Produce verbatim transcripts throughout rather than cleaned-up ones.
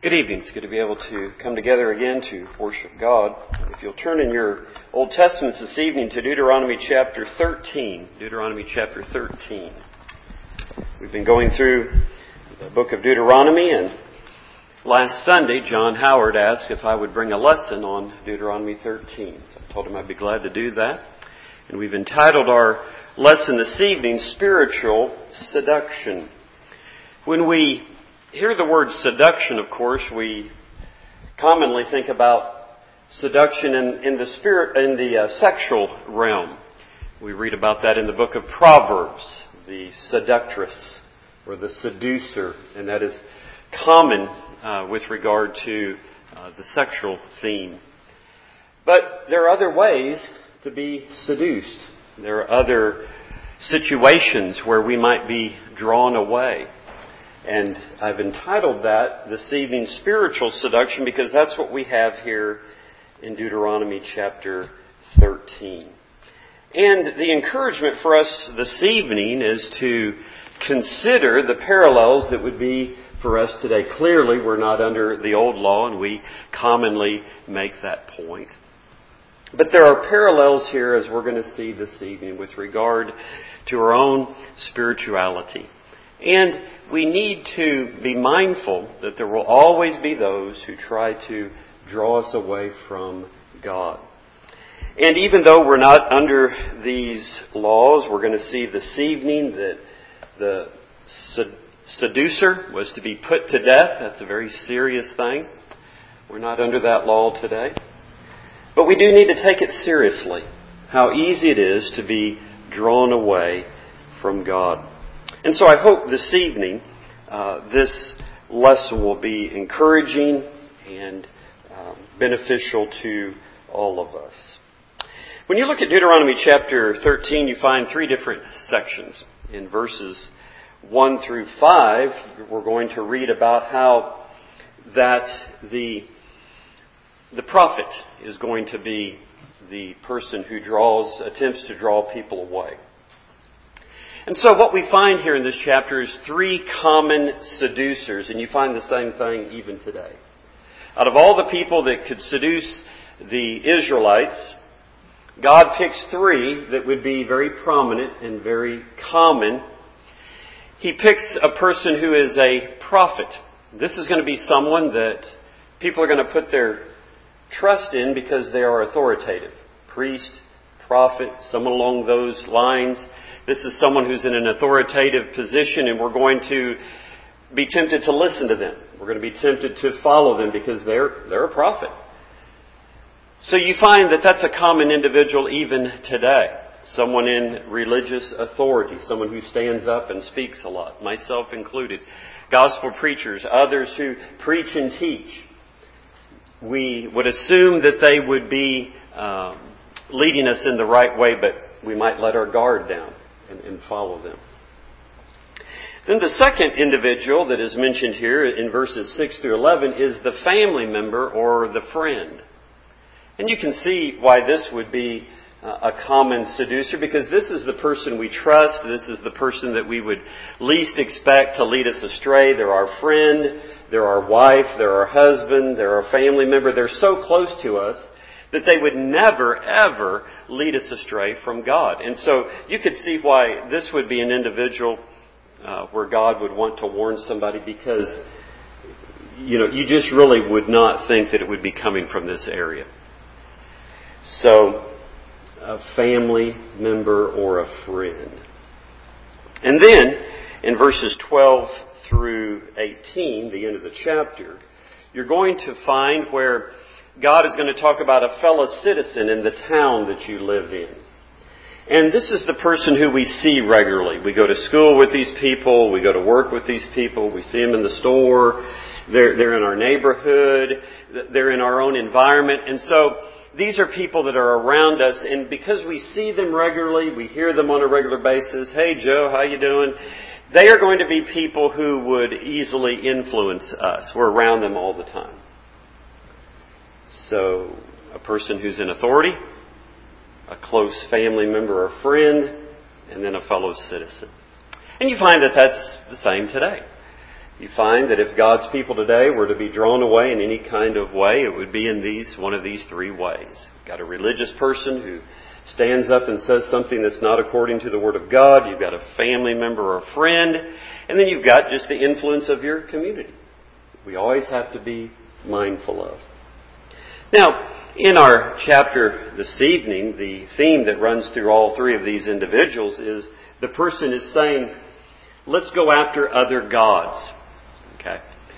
Good evening. It's good to be able to come together again to worship God. If you'll turn in your Old Testaments this evening to Deuteronomy chapter thirteen. Deuteronomy chapter thirteen. We've been going through the book of Deuteronomy, and last Sunday John Howard asked if I would bring a lesson on Deuteronomy thirteen. So I told him I'd be glad to do that. And we've entitled our lesson this evening, Spiritual Seduction. When we hear the word seduction, of course, we commonly think about seduction in, in the spirit, in the uh, sexual realm. We read about that in the book of Proverbs, the seductress or the seducer, and that is common uh, with regard to uh, the sexual theme. But there are other ways to be seduced. There are other situations where we might be drawn away. And I've entitled that this evening, Spiritual Seduction, because that's what we have here in Deuteronomy chapter thirteen. And the encouragement for us this evening is to consider the parallels that would be for us today. Clearly, we're not under the old law, and we commonly make that point. But there are parallels here, as we're going to see this evening, with regard to our own spirituality. And we need to be mindful that there will always be those who try to draw us away from God. And even though we're not under these laws, we're going to see this evening that the seducer was to be put to death. That's a very serious thing. We're not under that law today. But we do need to take it seriously, how easy it is to be drawn away from God. And so I hope this evening uh, this lesson will be encouraging and um, beneficial to all of us. When you look at Deuteronomy chapter thirteen, you find three different sections. In verses one through five, we're going to read about how that the the prophet is going to be the person who draws, attempts to draw people away. And so what we find here in this chapter is three common seducers, and you find the same thing even today. Out of all the people that could seduce the Israelites, God picks three that would be very prominent and very common. He picks a person who is a prophet. This is going to be someone that people are going to put their trust in because they are authoritative. Priest, prophet, someone along those lines. This is someone who's in an authoritative position, and we're going to be tempted to listen to them. We're going to be tempted to follow them because they're they're a prophet. So you find that that's a common individual even today. Someone in religious authority, someone who stands up and speaks a lot, myself included. Gospel preachers, others who preach and teach. We would assume that they would be um, leading us in the right way, but we might let our guard down and, and follow them. Then the second individual that is mentioned here in verses six through eleven is the family member or the friend. And you can see why this would be a common seducer, because this is the person we trust. This is the person that we would least expect to lead us astray. They're our friend, they're our wife, they're our husband, they're our family member. They're so close to us that they would never, ever lead us astray from God. And so you could see why this would be an individual uh, where God would want to warn somebody, because, you know, you just really would not think that it would be coming from this area. So, a family member or a friend. And then, in verses twelve through eighteen, the end of the chapter, you're going to find where God is going to talk about a fellow citizen in the town that you live in. And this is the person who we see regularly. We go to school with these people. We go to work with these people. We see them in the store. They're, they're in our neighborhood. They're in our own environment. And so these are people that are around us. And because we see them regularly, we hear them on a regular basis. Hey, Joe, how you doing? They are going to be people who would easily influence us. We're around them all the time. So, a person who's in authority, a close family member or friend, and then a fellow citizen. And you find that that's the same today. You find that if God's people today were to be drawn away in any kind of way, it would be in these one of these three ways. You've got a religious person who stands up and says something that's not according to the Word of God. You've got a family member or a friend. And then you've got just the influence of your community. We always have to be mindful of. Now, in our chapter this evening, the theme that runs through all three of these individuals is the person is saying, let's go after other gods. Okay.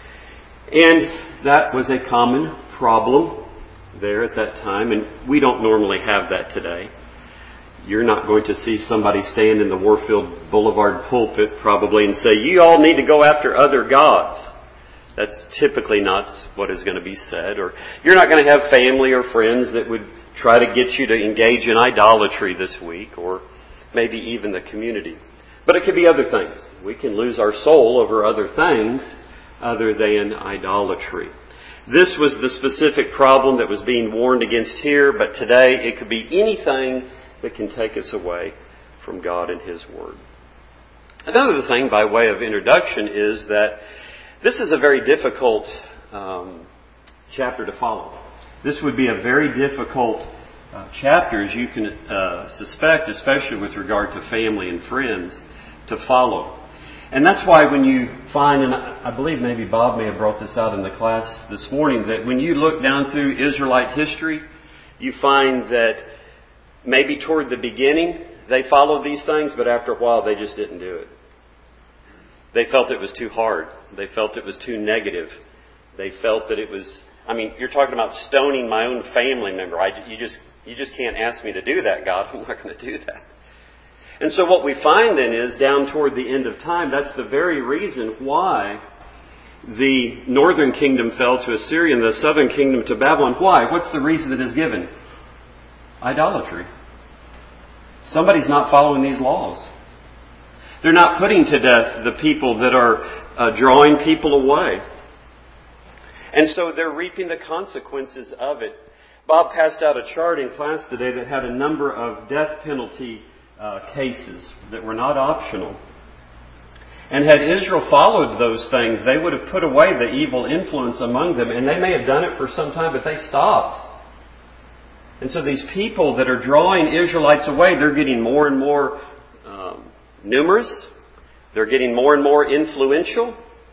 And that was a common problem there at that time, and we don't normally have that today. You're not going to see somebody stand in the Warfield Boulevard pulpit probably and say, you all need to go after other gods. That's typically not what is going to be said. Or you're not going to have family or friends that would try to get you to engage in idolatry this week, or maybe even the community. But it could be other things. We can lose our soul over other things other than idolatry. This was the specific problem that was being warned against here, but today it could be anything that can take us away from God and His Word. Another thing by way of introduction is that this is a very difficult um, chapter to follow. This would be a very difficult uh, chapter, as you can uh, suspect, especially with regard to family and friends, to follow. And that's why when you find, and I believe maybe Bob may have brought this out in the class this morning, that when you look down through Israelite history, you find that maybe toward the beginning they followed these things, but after a while they just didn't do it. They felt it was too hard. They felt it was too negative. They felt that it was, I mean, you're talking about stoning my own family member. I, you just, you just can't ask me to do that, God. I'm not going to do that. And so what we find then is, down toward the end of time, that's the very reason why the northern kingdom fell to Assyria and the southern kingdom to Babylon. Why? What's the reason that is given? Idolatry. Somebody's not following these laws. They're not putting to death the people that are uh, drawing people away. And so they're reaping the consequences of it. Bob passed out a chart in class today that had a number of death penalty uh, cases that were not optional. And had Israel followed those things, they would have put away the evil influence among them. And they may have done it for some time, but they stopped. And so these people that are drawing Israelites away, they're getting more and more um, numerous. They're getting more and more influential.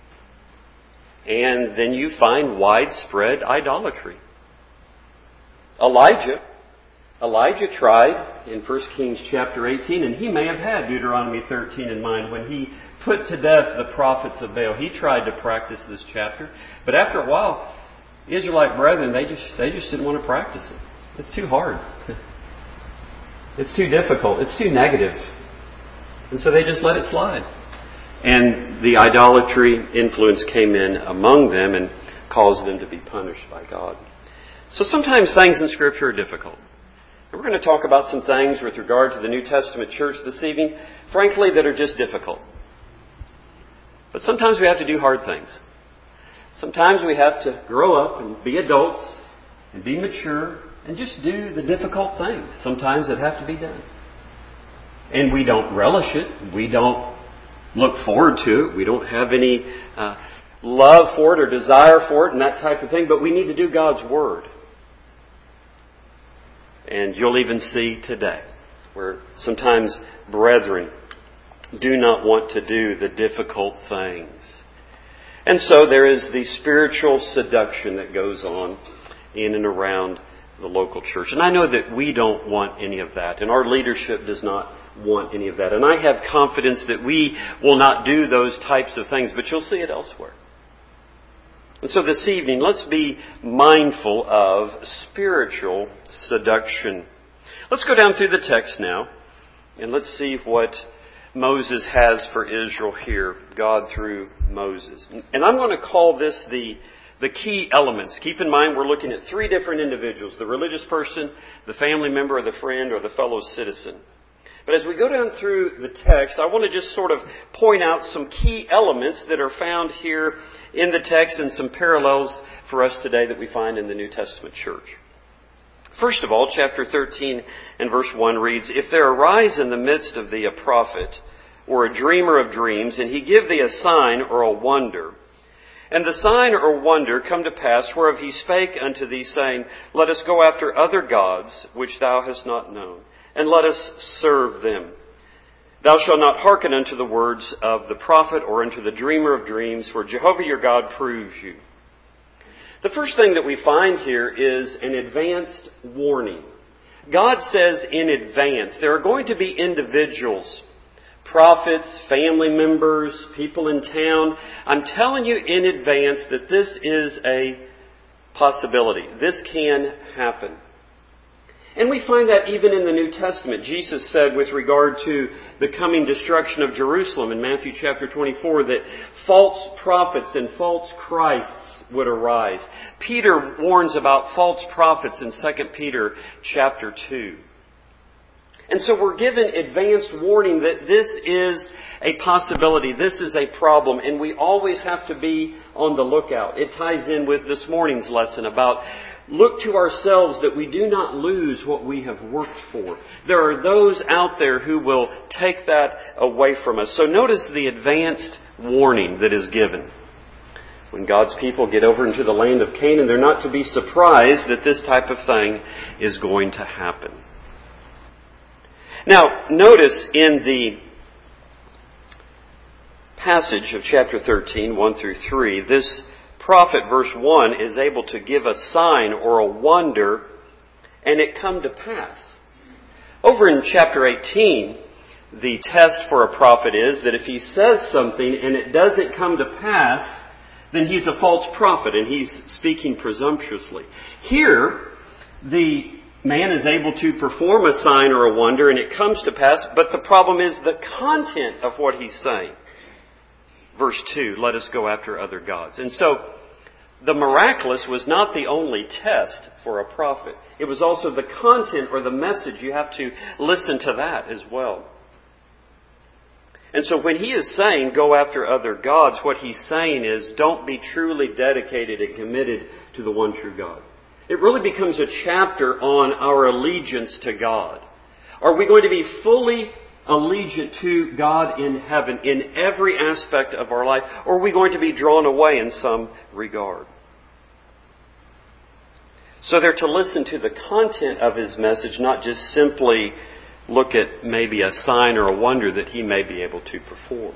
And then you find widespread idolatry. Elijah, Elijah tried in First Kings chapter eighteen, and he may have had Deuteronomy thirteen in mind when he put to death the prophets of Baal. He tried to practice this chapter, but after a while, Israelite brethren, they just they just didn't want to practice it. It's too hard. It's too difficult. It's too negative. And so they just let it slide. And the idolatry influence came in among them and caused them to be punished by God. So sometimes things in Scripture are difficult. And we're going to talk about some things with regard to the New Testament church this evening, frankly, that are just difficult. But sometimes we have to do hard things. Sometimes we have to grow up and be adults and be mature and just do the difficult things. Sometimes that have to be done. And we don't relish it. We don't look forward to it. We don't have any uh, love for it or desire for it and that type of thing. But we need to do God's Word. And you'll even see today where sometimes brethren do not want to do the difficult things. And so there is the spiritual seduction that goes on in and around the local church. And I know that we don't want any of that. And our leadership does not want any of that. And I have confidence that we will not do those types of things. But you'll see it elsewhere. And so this evening, let's be mindful of spiritual seduction. Let's go down through the text now. And let's see what Moses has for Israel here. God through Moses. And I'm going to call this the The key elements. Keep in mind, we're looking at three different individuals. The religious person, the family member, or the friend, or the fellow citizen. But as we go down through the text, I want to just sort of point out some key elements that are found here in the text and some parallels for us today that we find in the New Testament church. First of all, chapter thirteen and verse one reads, "If there arise in the midst of thee a prophet, or a dreamer of dreams, and he give thee a sign or a wonder. And the sign or wonder come to pass, whereof he spake unto thee, saying, Let us go after other gods, which thou hast not known, and let us serve them. Thou shalt not hearken unto the words of the prophet or unto the dreamer of dreams, for Jehovah your God proves you. The first thing that we find here is an advanced warning. God says in advance, there are going to be individuals, prophets, family members, people in town. I'm telling you in advance that this is a possibility. This can happen. And we find that even in the New Testament. Jesus said with regard to the coming destruction of Jerusalem in Matthew chapter twenty-four that false prophets and false Christs would arise. Peter warns about false prophets in Second Peter chapter two. And so we're given advanced warning that this is a possibility, this is a problem, and we always have to be on the lookout. It ties in with this morning's lesson about look to ourselves that we do not lose what we have worked for. There are those out there who will take that away from us. So notice the advanced warning that is given. When God's people get over into the land of Canaan, they're not to be surprised that this type of thing is going to happen. Now, notice in the passage of chapter thirteen, one through three, this prophet, verse one, is able to give a sign or a wonder, and it come to pass. Over in chapter eighteen, the test for a prophet is that if he says something and it doesn't come to pass, then he's a false prophet and he's speaking presumptuously. Here, the man is able to perform a sign or a wonder and it comes to pass, but the problem is the content of what he's saying. Verse two, let us go after other gods. And so, the miraculous was not the only test for a prophet. It was also the content or the message. You have to listen to that as well. And so when he is saying, go after other gods, what he's saying is, don't be truly dedicated and committed to the one true God. It really becomes a chapter on our allegiance to God. Are we going to be fully allegiant to God in heaven in every aspect of our life, or are we going to be drawn away in some regard? So they're to listen to the content of his message, not just simply look at maybe a sign or a wonder that he may be able to perform.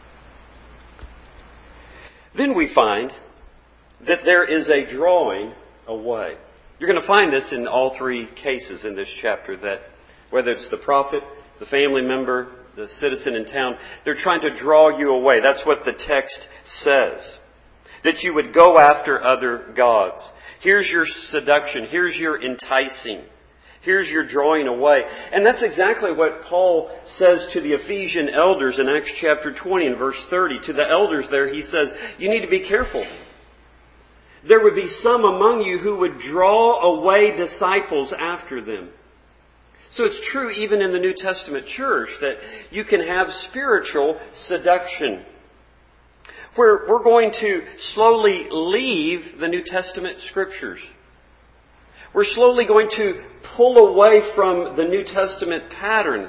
Then we find that there is a drawing away. You're going to find this in all three cases in this chapter, that whether it's the prophet, the family member, the citizen in town, they're trying to draw you away. That's what the text says. That you would go after other gods. Here's your seduction. Here's your enticing. Here's your drawing away. And that's exactly what Paul says to the Ephesian elders in Acts chapter twenty and verse thirty. To the elders there, he says, you need to be careful. There would be some among you who would draw away disciples after them. So it's true even in the New Testament church that you can have spiritual seduction, where we're going to slowly leave the New Testament scriptures. We're slowly going to pull away from the New Testament pattern.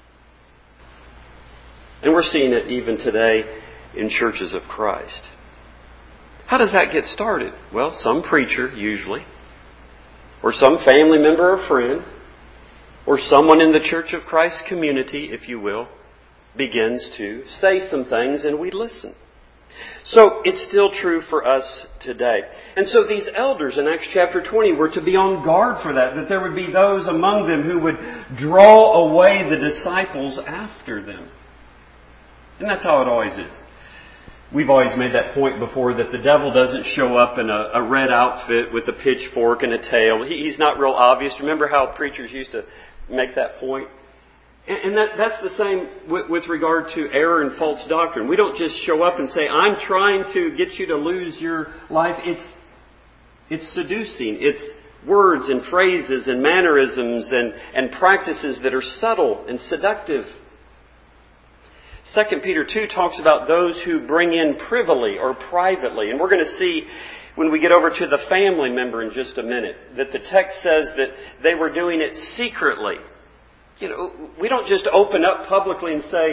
And we're seeing it even today in churches of Christ. How does that get started? Well, some preacher, usually, or some family member or friend, or someone in the Church of Christ community, if you will, begins to say some things and we listen. So it's still true for us today. And so these elders in Acts chapter twenty were to be on guard for that, that there would be those among them who would draw away the disciples after them. And that's how it always is. We've always made that point before, that the devil doesn't show up in a, a red outfit with a pitchfork and a tail. He, he's not real obvious. Remember how preachers used to make that point? And, and that, that's the same with, with regard to error and false doctrine. We don't just show up and say, I'm trying to get you to lose your life. It's, it's seducing. It's words and phrases and mannerisms and, and practices that are subtle and seductive. Second Peter two talks about those who bring in privily or privately. And we're going to see when we get over to the family member in just a minute that the text says that they were doing it secretly. You know, we don't just open up publicly and say,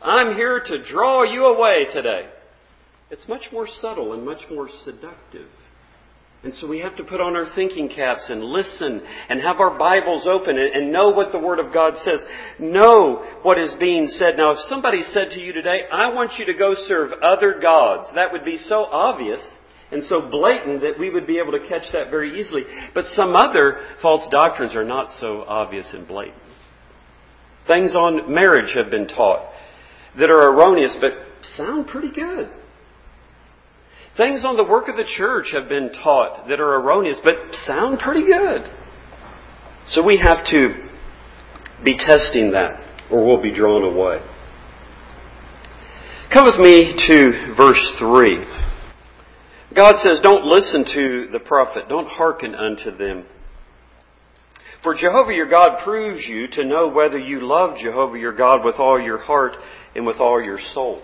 I'm here to draw you away today. It's much more subtle and much more seductive. And so we have to put on our thinking caps and listen and have our Bibles open and know what the Word of God says. Know what is being said. Now, if somebody said to you today, I want you to go serve other gods, that would be so obvious and so blatant that we would be able to catch that very easily. But some other false doctrines are not so obvious and blatant. Things on marriage have been taught that are erroneous but sound pretty good. Things on the work of the church have been taught that are erroneous but sound pretty good. So we have to be testing that or we'll be drawn away. Come with me to verse three. God says, don't listen to the prophet. Don't hearken unto them. For Jehovah your God proves you to know whether you love Jehovah your God with all your heart and with all your soul.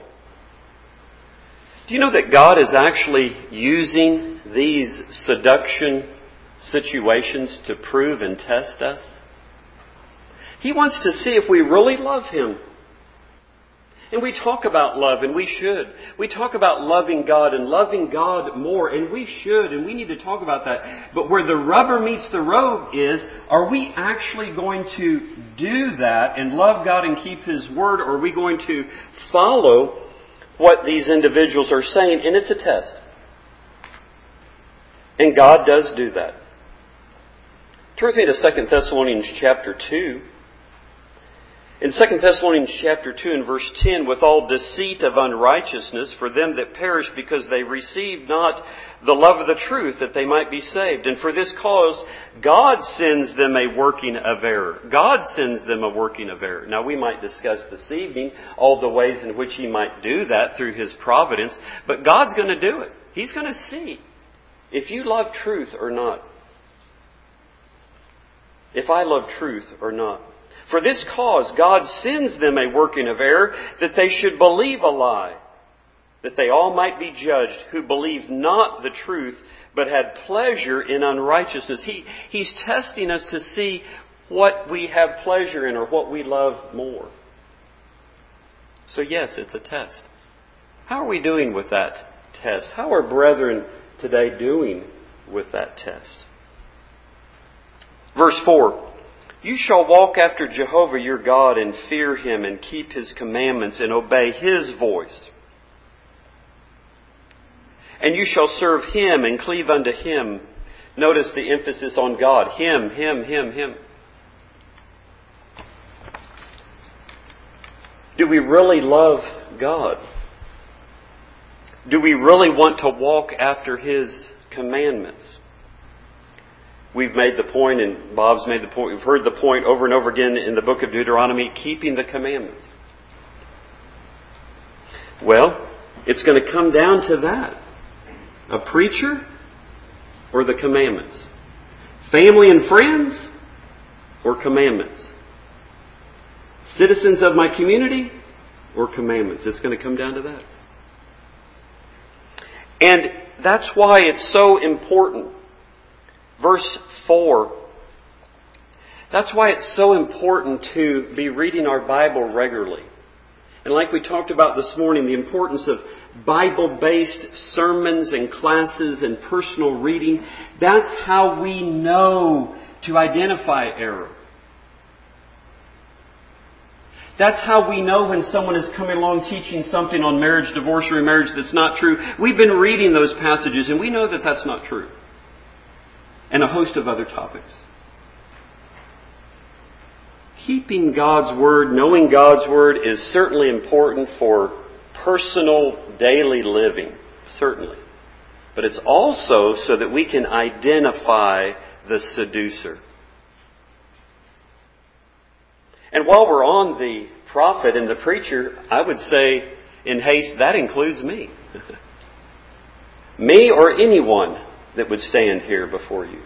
Do you know that God is actually using these seduction situations to prove and test us? He wants to see if we really love Him. And we talk about love, and we should. We talk about loving God and loving God more, and we should, and we need to talk about that. But where the rubber meets the road is, are we actually going to do that and love God and keep His Word, or are we going to follow what these individuals are saying? And it's a test. And God does do that. Turn with me to Second Thessalonians chapter two. In Second Thessalonians chapter two and verse ten, with all deceit of unrighteousness for them that perish because they receive not the love of the truth that they might be saved. And for this cause, God sends them a working of error. God sends them a working of error. Now we might discuss this evening all the ways in which He might do that through His providence, but God's going to do it. He's going to see if you love truth or not. If I love truth or not. For this cause, God sends them a working of error, that they should believe a lie, that they all might be judged, who believed not the truth, but had pleasure in unrighteousness. He, he's testing us to see what we have pleasure in or what we love more. So yes, it's a test. How are we doing with that test? How are brethren today doing with that test? Verse four. You shall walk after Jehovah your God and fear Him and keep His commandments and obey His voice. And you shall serve Him and cleave unto Him. Notice the emphasis on God. Him, Him, Him, Him. Do we really love God? Do we really want to walk after His commandments? We've made the point, and Bob's made the point, we've heard the point over and over again in the book of Deuteronomy, keeping the commandments. Well, it's going to come down to that. A preacher or the commandments? Family and friends or commandments? Citizens of my community or commandments? It's going to come down to that. And that's why it's so important. Verse four. That's why it's so important to be reading our Bible regularly. And like we talked about this morning, the importance of Bible-based sermons and classes and personal reading. That's how we know to identify error. That's how we know when someone is coming along teaching something on marriage, divorce, or remarriage that's not true. We've been reading those passages and we know that that's not true. And a host of other topics. Keeping God's Word, knowing God's Word is certainly important for personal daily living. Certainly. But it's also so that we can identify the seducer. And while we're on the prophet and the preacher, I would say in haste, that includes me. Me or anyone that would stand here before you.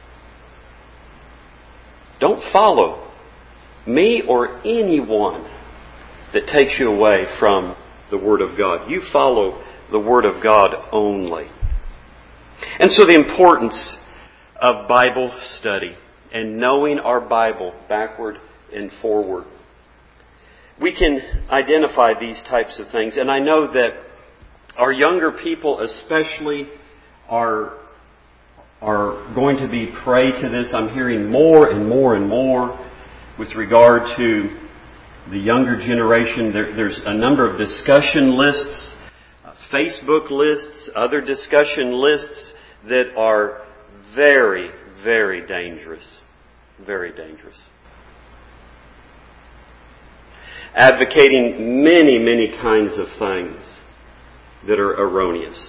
Don't follow me or anyone that takes you away from the Word of God. You follow the Word of God only. And so the importance of Bible study and knowing our Bible backward and forward. we can identify these types of things. And I know that our younger people especially are, are going to be prey to this. I'm hearing more and more and more with regard to the younger generation. There, there's a number of discussion lists, uh, Facebook lists, other discussion lists that are very, very dangerous. Very dangerous. Advocating many, many kinds of things that are erroneous.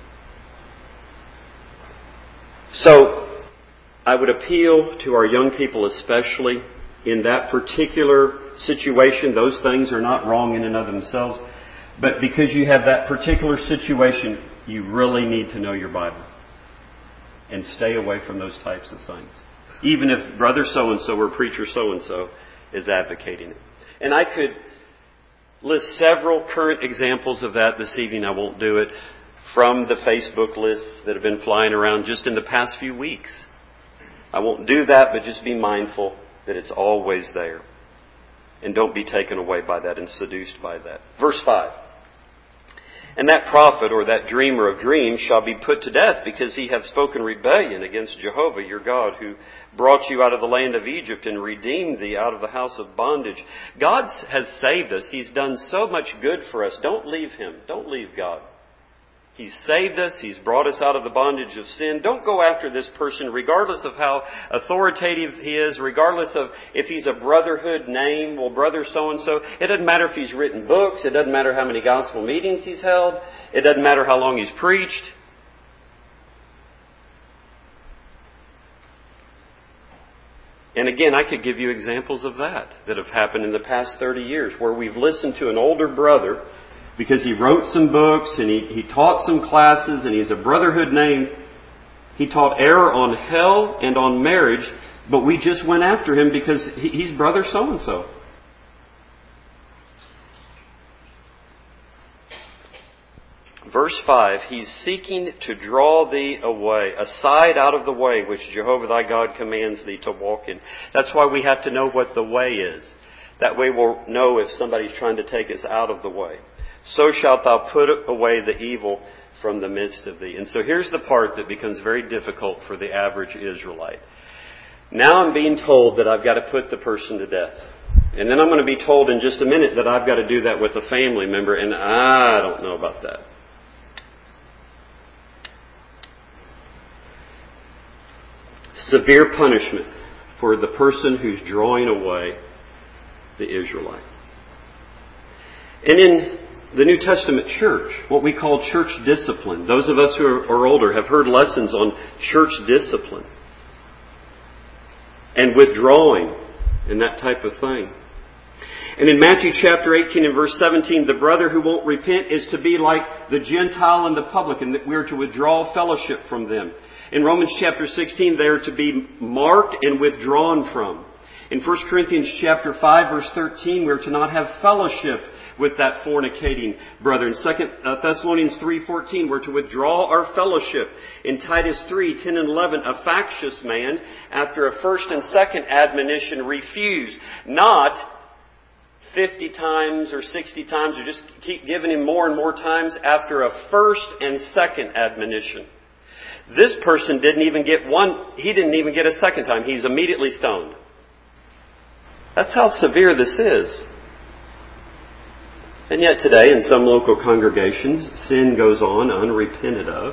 So, I would appeal to our young people especially in that particular situation. Those things are not wrong in and of themselves. But because you have that particular situation, you really need to know your Bible. And stay away from those types of things. Even if brother so-and-so or preacher so-and-so is advocating it. And I could list several current examples of that this evening. I won't do it. From the Facebook lists that have been flying around just in the past few weeks. I won't do that, but just be mindful that it's always there. And don't be taken away by that and seduced by that. Verse five. And that prophet or that dreamer of dreams shall be put to death, because he hath spoken rebellion against Jehovah your God, who brought you out of the land of Egypt and redeemed thee out of the house of bondage. God has saved us. He's done so much good for us. Don't leave Him. Don't leave God. He's saved us. He's brought us out of the bondage of sin. Don't go after this person regardless of how authoritative he is, regardless of if he's a brotherhood name, well, brother so-and-so. It doesn't matter if he's written books. It doesn't matter how many gospel meetings he's held. It doesn't matter how long he's preached. And again, I could give you examples of that that have happened in the past thirty years, where we've listened to an older brother because he wrote some books and he, he taught some classes and he's a brotherhood name. He taught error on hell and on marriage, but we just went after him because he, he's brother so-and-so. Verse five, He's seeking to draw thee away, aside out of the way which Jehovah thy God commands thee to walk in. That's why we have to know what the way is. That way we'll know if somebody's trying to take us out of the way. So shalt thou put away the evil from the midst of thee. And so here's the part that becomes very difficult for the average Israelite. Now I'm being told that I've got to put the person to death. And then I'm going to be told in just a minute that I've got to do that with a family member, and I don't know about that. Severe punishment for the person who's drawing away the Israelite. And in the New Testament church, what we call church discipline. Those of us who are older have heard lessons on church discipline and withdrawing and that type of thing. And in Matthew chapter eighteen and verse seventeen, the brother who won't repent is to be like the Gentile and the publican, that we're to withdraw fellowship from them. In Romans chapter sixteen, they are to be marked and withdrawn from. In First Corinthians chapter five verse thirteen, we're to not have fellowship with that fornicating brother. In Second Thessalonians three fourteen, we're to withdraw our fellowship. In Titus three ten and eleven, a factious man, after a first and second admonition, refuse. Not fifty times or sixty times, or just keep giving him more and more times after a first and second admonition. This person didn't even get one, he didn't even get a second time. He's immediately stoned. That's how severe this is. And yet today, in some local congregations, sin goes on unrepented of,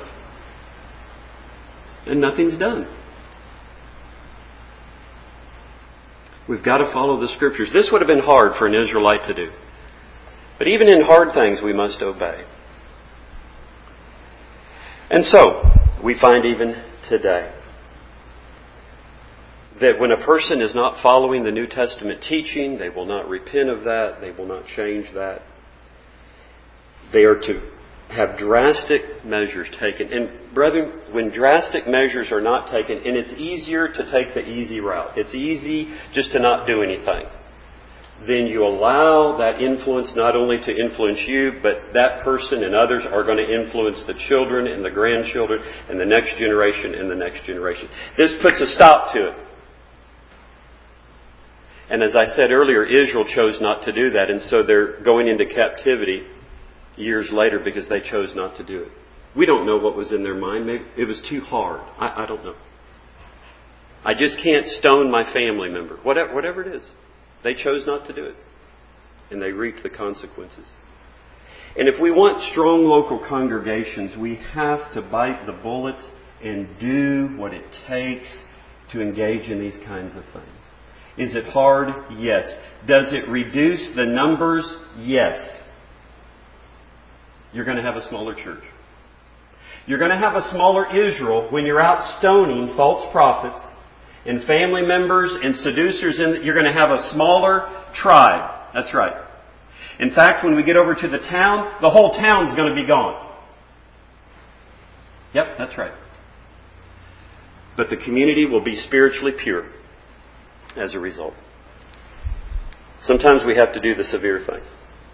and nothing's done. We've got to follow the Scriptures. This would have been hard for an Israelite to do. But even in hard things, we must obey. And so, we find even today that when a person is not following the New Testament teaching, they will not repent of that, they will not change that. They are to have drastic measures taken. And brethren, when drastic measures are not taken, and it's easier to take the easy route, it's easy just to not do anything, then you allow that influence not only to influence you, but that person and others are going to influence the children and the grandchildren and the next generation and the next generation. This puts a stop to it. And as I said earlier, Israel chose not to do that. And so they're going into captivity years later because they chose not to do it. We don't know what was in their mind. Maybe it was too hard. I, I don't know. I just can't stone my family member. Whatever, whatever it is. They chose not to do it. And they reaped the consequences. And if we want strong local congregations, we have to bite the bullet and do what it takes to engage in these kinds of things. Is it hard? Yes. Does it reduce the numbers? Yes. You're going to have a smaller church. You're going to have a smaller Israel when you're out stoning false prophets and family members and seducers. In, you're going to have a smaller tribe. That's right. In fact, when we get over to the town, the whole town's going to be gone. Yep, that's right. But the community will be spiritually pure as a result. Sometimes we have to do the severe thing.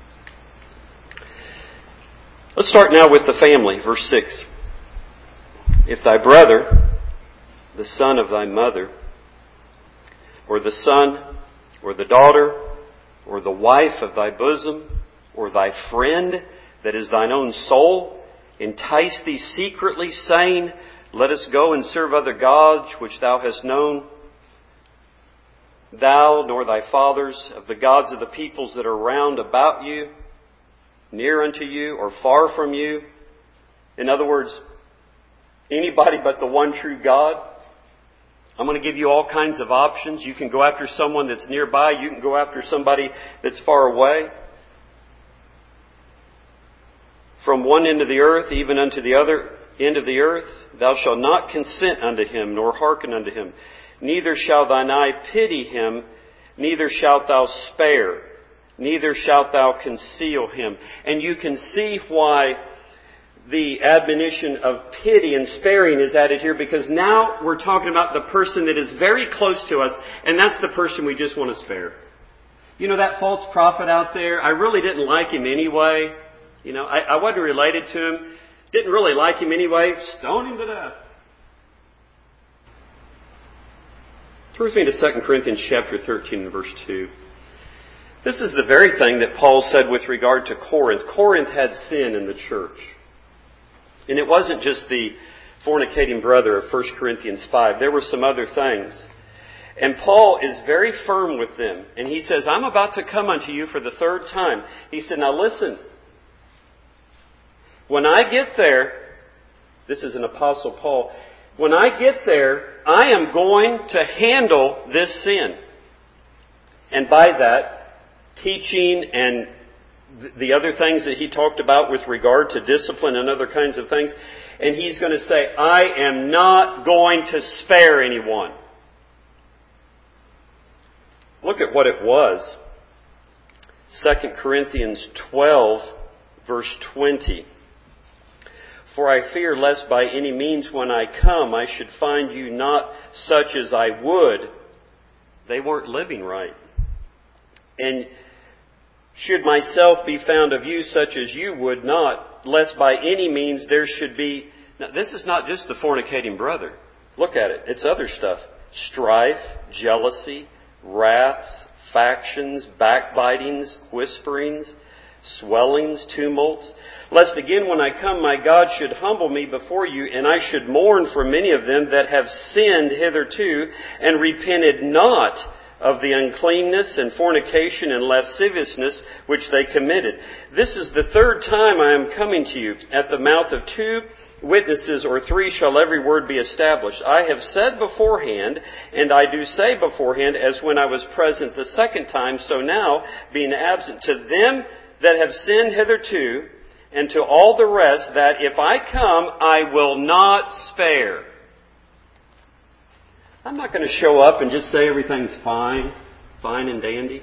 Let's start now with the family, verse six. If thy brother, the son of thy mother, or the son, or the daughter, or the wife of thy bosom, or thy friend that is thine own soul, entice thee secretly, saying, let us go and serve other gods which thou hast known, thou nor thy fathers, of the gods of the peoples that are round about you, near unto you or far from you. In other words, anybody but the one true God. I'm going to give you all kinds of options. You can go after someone that's nearby. You can go after somebody that's far away. From one end of the earth, even unto the other end of the earth, thou shalt not consent unto him, nor hearken unto him. Neither shall thine eye pity him, neither shalt thou spare, neither shalt thou conceal him. And you can see why the admonition of pity and sparing is added here, because now we're talking about the person that is very close to us, and that's the person we just want to spare. You know, that false prophet out there, I really didn't like him anyway. You know, I, I wasn't related to him. Didn't really like him anyway. Stone him to death. Turn with me to Second Corinthians chapter thirteen and verse two. This is the very thing that Paul said with regard to Corinth. Corinth had sin in the church. And it wasn't just the fornicating brother of First Corinthians five. There were some other things. And Paul is very firm with them. And he says, I'm about to come unto you for the third time. He said, now listen. When I get there, this is an Apostle Paul, when I get there, I am going to handle this sin. And by that, teaching and the other things that he talked about with regard to discipline and other kinds of things. And he's going to say, I am not going to spare anyone. Look at what it was. Second Corinthians twelve, verse twenty. For I fear lest by any means when I come I should find you not such as I would. They weren't living right. And should myself be found of you such as you would not, lest by any means there should be... Now, this is not just the fornicating brother. Look at it. It's other stuff. Strife, jealousy, wraths, factions, backbitings, whisperings, swellings, tumults. Lest again when I come my God should humble me before you, and I should mourn for many of them that have sinned hitherto, and repented not of the uncleanness and fornication and lasciviousness which they committed. This is the third time I am coming to you. At the mouth of two witnesses or three shall every word be established. I have said beforehand, and I do say beforehand, as when I was present the second time, so now, being absent, to them that have sinned hitherto, and to all the rest, that if I come, I will not spare. I'm not going to show up and just say everything's fine, fine and dandy.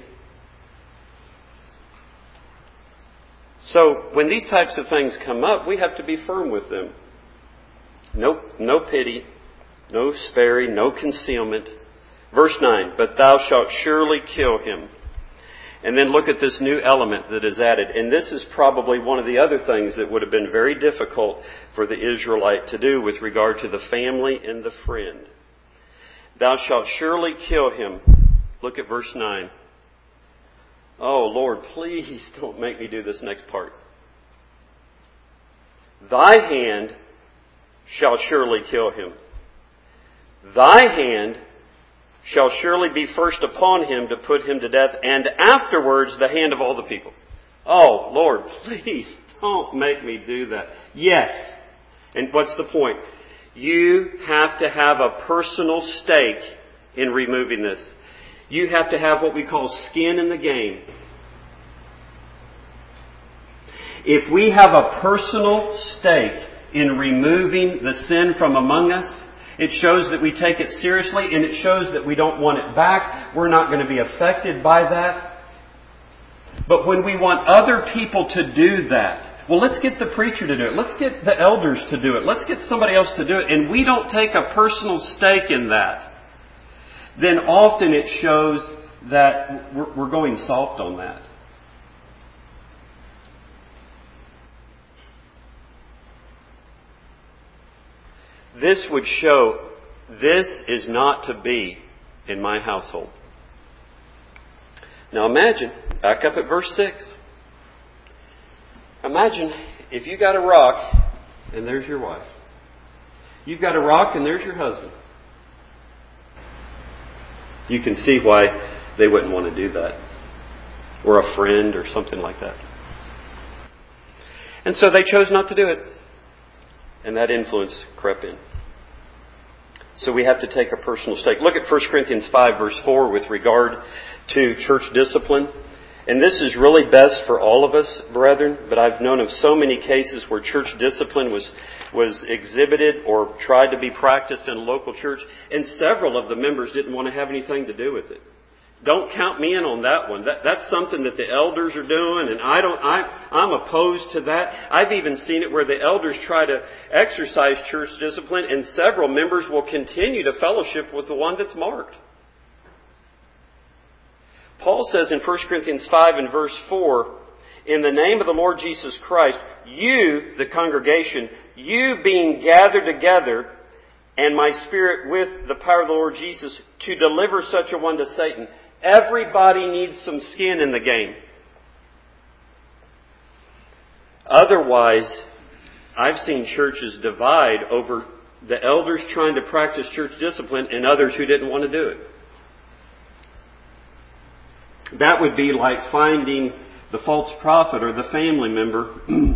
So when these types of things come up, we have to be firm with them. No, no pity, no sparing, no concealment. Verse nine, but thou shalt surely kill him. And then look at this new element that is added. And this is probably one of the other things that would have been very difficult for the Israelite to do with regard to the family and the friend. Thou shalt surely kill him. Look at verse nine. Oh, Lord, please don't make me do this next part. Thy hand shall surely kill him. Thy hand shall surely be first upon him to put him to death, and afterwards the hand of all the people. Oh, Lord, please don't make me do that. Yes. And what's the point? You have to have a personal stake in removing this. You have to have what we call skin in the game. If we have a personal stake in removing the sin from among us, it shows that we take it seriously, and it shows that we don't want it back. We're not going to be affected by that. But when we want other people to do that, well, let's get the preacher to do it. Let's get the elders to do it. Let's get somebody else to do it. And we don't take a personal stake in that. Then often it shows that we're going soft on that. This would show this is not to be in my household. Now imagine, back up at verse six. Imagine if you got a rock and there's your wife. You've got a rock and there's your husband. You can see why they wouldn't want to do that. Or a friend or something like that. And so they chose not to do it. And that influence crept in. So we have to take a personal stake. Look at First Corinthians five verse four with regard to church discipline. And this is really best for all of us, brethren, but I've known of so many cases where church discipline was, was exhibited or tried to be practiced in a local church, and several of the members didn't want to have anything to do with it. Don't count me in on that one. That, that's something that the elders are doing, and I don't, I, I'm opposed to that. I've even seen it where the elders try to exercise church discipline, and several members will continue to fellowship with the one that's marked. Paul says in First Corinthians five and verse four, in the name of the Lord Jesus Christ, you, the congregation, you being gathered together, and my spirit with the power of the Lord Jesus, to deliver such a one to Satan. Everybody needs some skin in the game. Otherwise, I've seen churches divide over the elders trying to practice church discipline and others who didn't want to do it. That would be like finding the false prophet or the family member.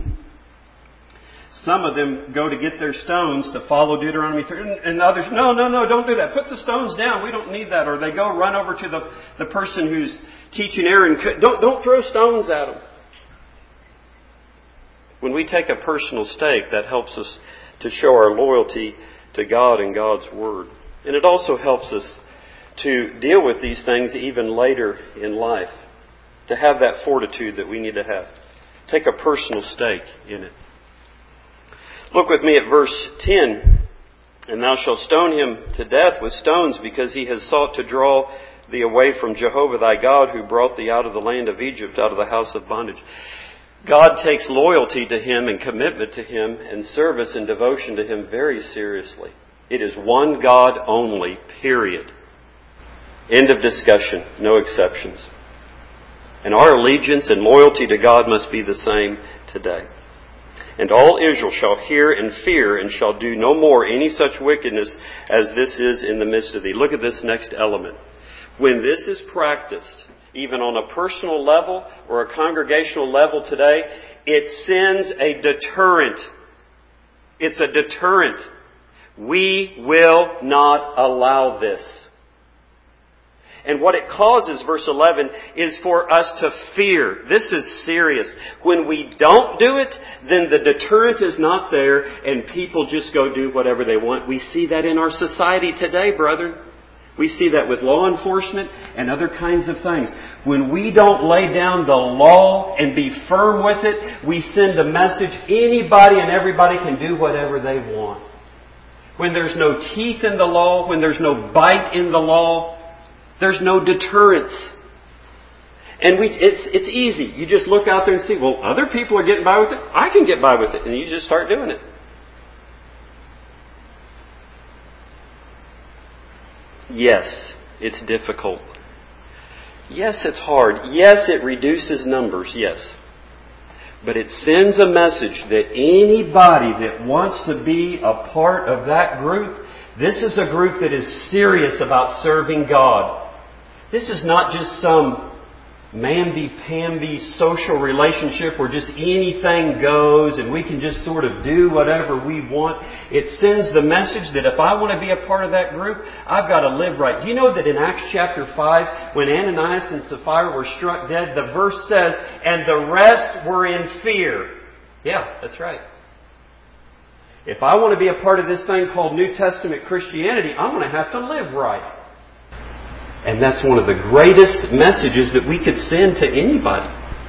Some of them go to get their stones to follow Deuteronomy three, and others, no, no, no, don't do that. Put the stones down. We don't need that. Or they go run over to the, the person who's teaching Aaron, don't, don't throw stones at them. When we take a personal stake, that helps us to show our loyalty to God and God's Word. And it also helps us to deal with these things even later in life. To have that fortitude that we need to have. Take a personal stake in it. Look with me at verse ten. And thou shalt stone him to death with stones, because he has sought to draw thee away from Jehovah thy God, who brought thee out of the land of Egypt, out of the house of bondage. God takes loyalty to Him and commitment to Him and service and devotion to Him very seriously. It is one God only, period. End of discussion. No exceptions. And our allegiance and loyalty to God must be the same today. And all Israel shall hear and fear, and shall do no more any such wickedness as this is in the midst of thee. Look at this next element. When this is practiced, even on a personal level or a congregational level today, it sends a deterrent. It's a deterrent. We will not allow this. And what it causes, verse eleven, is for us to fear. This is serious. When we don't do it, then the deterrent is not there and people just go do whatever they want. We see that in our society today, brethren. We see that with law enforcement and other kinds of things. When we don't lay down the law and be firm with it, we send a message. Anybody and everybody can do whatever they want. When there's no teeth in the law, when there's no bite in the law, there's no deterrence. And we, it's, it's easy. You just look out there and see, well, other people are getting by with it. I can get by with it. And you just start doing it. Yes, it's difficult. Yes, it's hard. Yes, it reduces numbers. Yes. But it sends a message that anybody that wants to be a part of that group, this is a group that is serious about serving God. This is not just some mamby-pamby social relationship where just anything goes and we can just sort of do whatever we want. It sends the message that if I want to be a part of that group, I've got to live right. Do you know that in Acts chapter five, when Ananias and Sapphira were struck dead, the verse says, and the rest were in fear. Yeah, that's right. If I want to be a part of this thing called New Testament Christianity, I'm going to have to live right. And that's one of the greatest messages that we could send to anybody.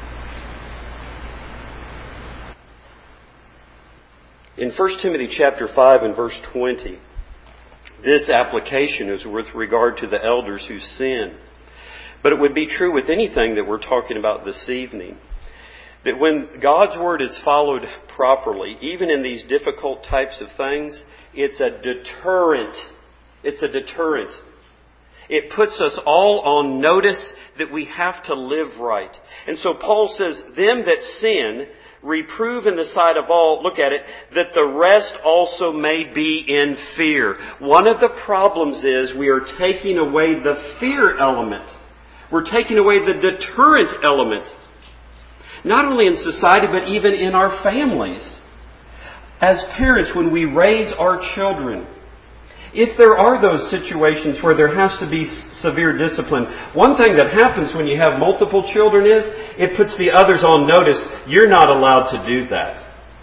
In First Timothy chapter five and verse twenty, this application is with regard to the elders who sin. But it would be true with anything that we're talking about this evening. That when God's Word is followed properly, even in these difficult types of things, it's a deterrent. It's a deterrent. It puts us all on notice that we have to live right. And so Paul says, them that sin, reprove in the sight of all, look at it, that the rest also may be in fear. One of the problems is we are taking away the fear element. We're taking away the deterrent element. Not only in society, but even in our families. As parents, when we raise our children, if there are those situations where there has to be severe discipline, one thing that happens when you have multiple children is it puts the others on notice. You're not allowed to do that.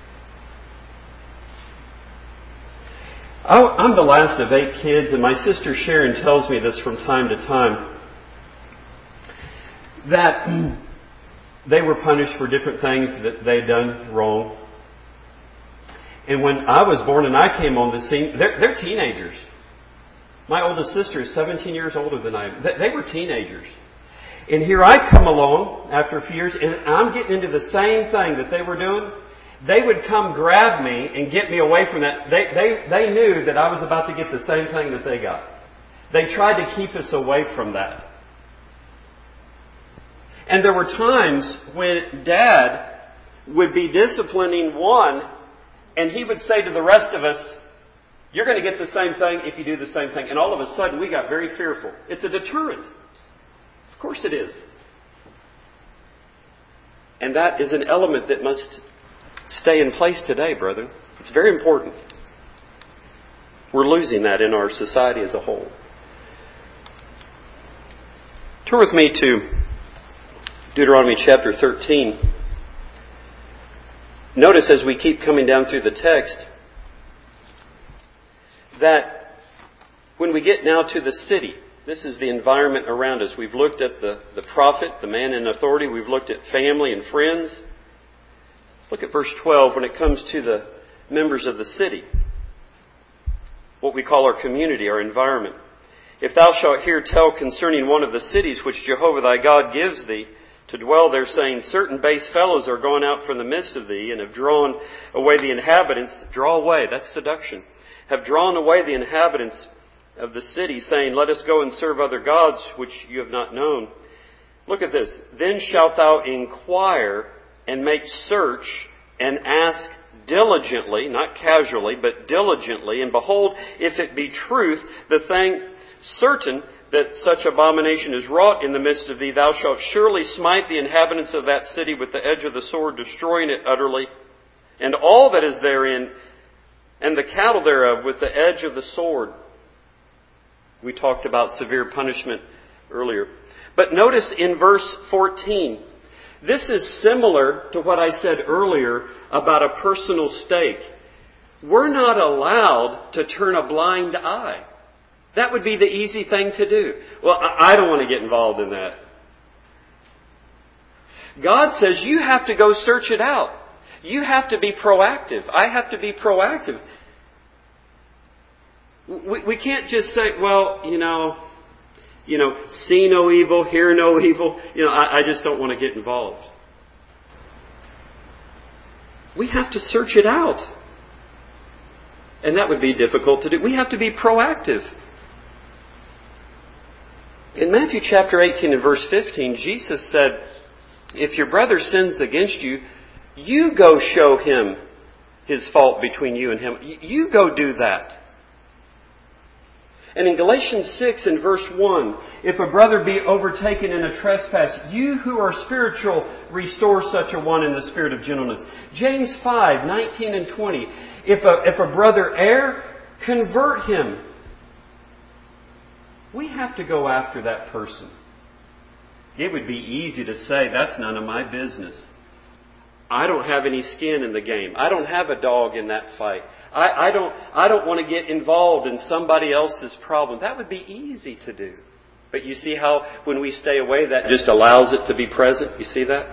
I'm the last of eight kids, and my sister Sharon tells me this from time to time, that they were punished for different things that they'd done wrong. And when I was born and I came on the scene, they're, they're teenagers. My oldest sister is seventeen years older than I am. They, they were teenagers. And here I come along after a few years and I'm getting into the same thing that they were doing. They would come grab me and get me away from that. They, they, they knew that I was about to get the same thing that they got. They tried to keep us away from that. And there were times when Dad would be disciplining one, and he would say to the rest of us, you're going to get the same thing if you do the same thing. And all of a sudden, we got very fearful. It's a deterrent. Of course it is. And that is an element that must stay in place today, brethren. It's very important. We're losing that in our society as a whole. Turn with me to Deuteronomy chapter thirteen. Notice as we keep coming down through the text that when we get now to the city, this is the environment around us. We've looked at the, the prophet, the man in authority. We've looked at family and friends. Look at verse twelve when it comes to the members of the city. What we call our community, our environment. If thou shalt hear tell concerning one of the cities which Jehovah thy God gives thee, to dwell there, saying, certain base fellows are gone out from the midst of thee, and have drawn away the inhabitants. Draw away, that's seduction. Have drawn away the inhabitants of the city, saying, let us go and serve other gods, which you have not known. Look at this. Then shalt thou inquire, and make search, and ask diligently, not casually, but diligently, and behold, if it be truth, the thing certain, that such abomination is wrought in the midst of thee, thou shalt surely smite the inhabitants of that city with the edge of the sword, destroying it utterly, and all that is therein, and the cattle thereof with the edge of the sword. We talked about severe punishment earlier. But notice in verse fourteen, this is similar to what I said earlier about a personal stake. We're not allowed to turn a blind eye. That would be the easy thing to do. Well, I don't want to get involved in that. God says you have to go search it out. You have to be proactive. I have to be proactive. We, we can't just say, well, you know, you know, see no evil, hear no evil. You know, I, I just don't want to get involved. We have to search it out. And that would be difficult to do. We have to be proactive. In Matthew chapter eighteen and verse fifteen, Jesus said, if your brother sins against you, you go show him his fault between you and him. You go do that. And in Galatians six and verse one, if a brother be overtaken in a trespass, you who are spiritual, restore such a one in the spirit of gentleness. James five, nineteen and twenty, if a, if a brother err, convert him. We have to go after that person. It would be easy to say, that's none of my business. I don't have any skin in the game. I don't have a dog in that fight. I, I don't I don't want to get involved in somebody else's problem. That would be easy to do. But you see how when we stay away, that just allows it to be present? You see that?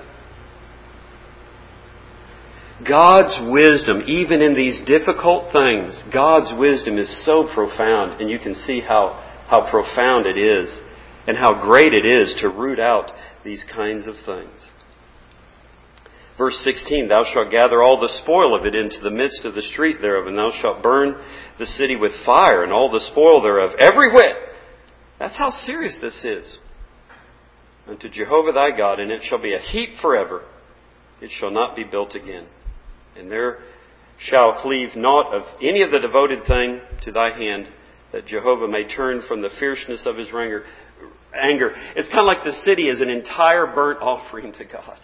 God's wisdom, even in these difficult things, God's wisdom is so profound. And you can see how, how profound it is and how great it is to root out these kinds of things. Verse sixteen, thou shalt gather all the spoil of it into the midst of the street thereof, and thou shalt burn the city with fire, and all the spoil thereof, every whit. That's how serious this is. Unto Jehovah thy God, and it shall be a heap forever. It shall not be built again. And there shall cleave naught of any of the devoted thing to thy hand, that Jehovah may turn from the fierceness of his anger. Anger. It's kind of like the city is an entire burnt offering to God.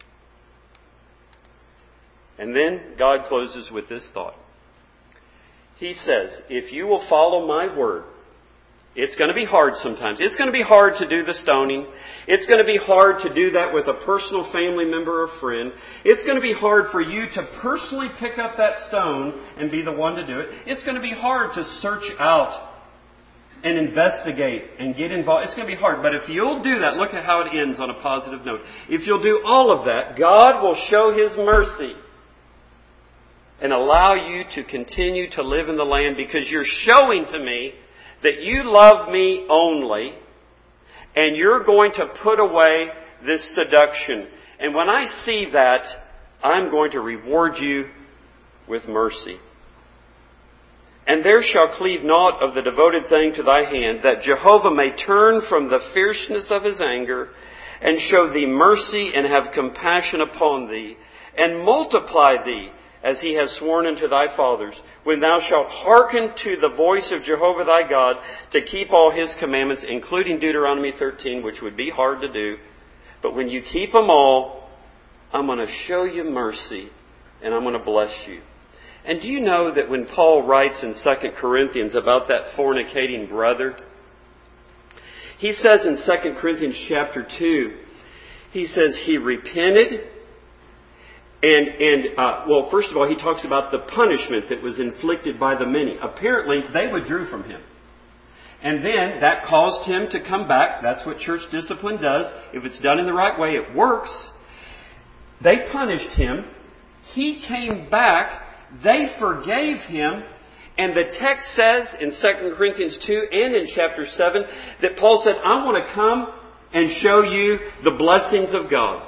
And then God closes with this thought. He says, if you will follow my word, it's going to be hard sometimes. It's going to be hard to do the stoning. It's going to be hard to do that with a personal family member or friend. It's going to be hard for you to personally pick up that stone and be the one to do it. It's going to be hard to search out and investigate and get involved. It's going to be hard. But if you'll do that, look at how it ends on a positive note. If you'll do all of that, God will show His mercy and allow you to continue to live in the land, because you're showing to me that you love me only, and you're going to put away this seduction. And when I see that, I'm going to reward you with mercy. And there shall cleave naught of the devoted thing to thy hand, that Jehovah may turn from the fierceness of His anger, and show thee mercy, and have compassion upon thee, and multiply thee, as He has sworn unto thy fathers, when thou shalt hearken to the voice of Jehovah thy God, to keep all His commandments, including Deuteronomy thirteen, which would be hard to do. But when you keep them all, I'm going to show you mercy, and I'm going to bless you. And do you know that when Paul writes in Second Corinthians about that fornicating brother, he says in Second Corinthians chapter two, he says he repented. And, and uh, well, first of all, he talks about the punishment that was inflicted by the many. Apparently, they withdrew from him. And then that caused him to come back. That's what church discipline does. If it's done in the right way, it works. They punished him. He came back. They forgave him. And the text says in Second Corinthians two and in chapter seven that Paul said, I want to come and show you the blessings of God.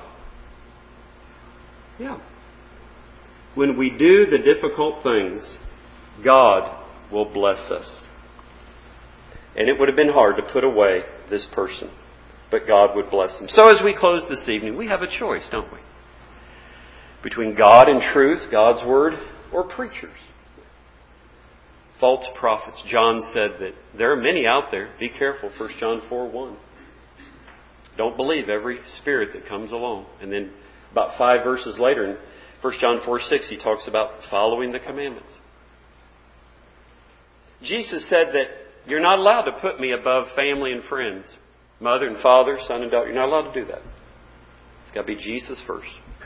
Yeah. When we do the difficult things, God will bless us. And it would have been hard to put away this person, but God would bless him. So as we close this evening, we have a choice, don't we? Between God and truth, God's Word, or preachers. False prophets. John said that there are many out there. Be careful, First John four one. Don't believe every spirit that comes along. And then about five verses later, in First John four six, he talks about following the commandments. Jesus said that you're not allowed to put me above family and friends. Mother and father, son and daughter. You're not allowed to do that. It's got to be Jesus first.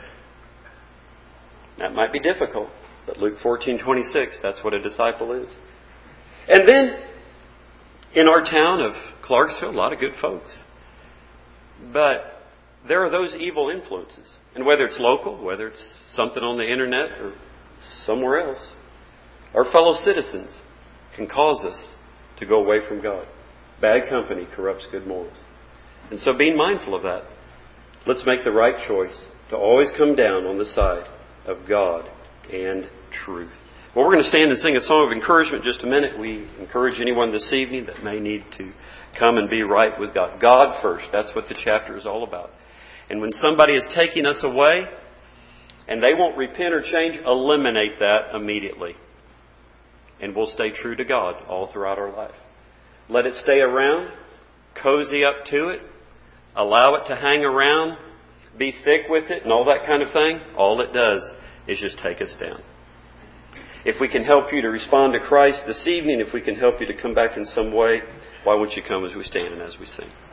That might be difficult, but Luke fourteen twenty-six, that's what a disciple is. And then, in our town of Clarksville, a lot of good folks. But there are those evil influences. And whether it's local, whether it's something on the internet or somewhere else, our fellow citizens can cause us to go away from God. Bad company corrupts good morals. And so being mindful of that, let's make the right choice to always come down on the side of God and truth. Well, we're going to stand and sing a song of encouragement in just a minute. We encourage anyone this evening that may need to come and be right with God. God first. That's what the chapter is all about. And when somebody is taking us away and they won't repent or change, eliminate that immediately. And we'll stay true to God all throughout our life. Let it stay around. Cozy up to it. Allow it to hang around. Be thick with it and all that kind of thing. All it does is just take us down. If we can help you to respond to Christ this evening, if we can help you to come back in some way, why won't you come as we stand and as we sing?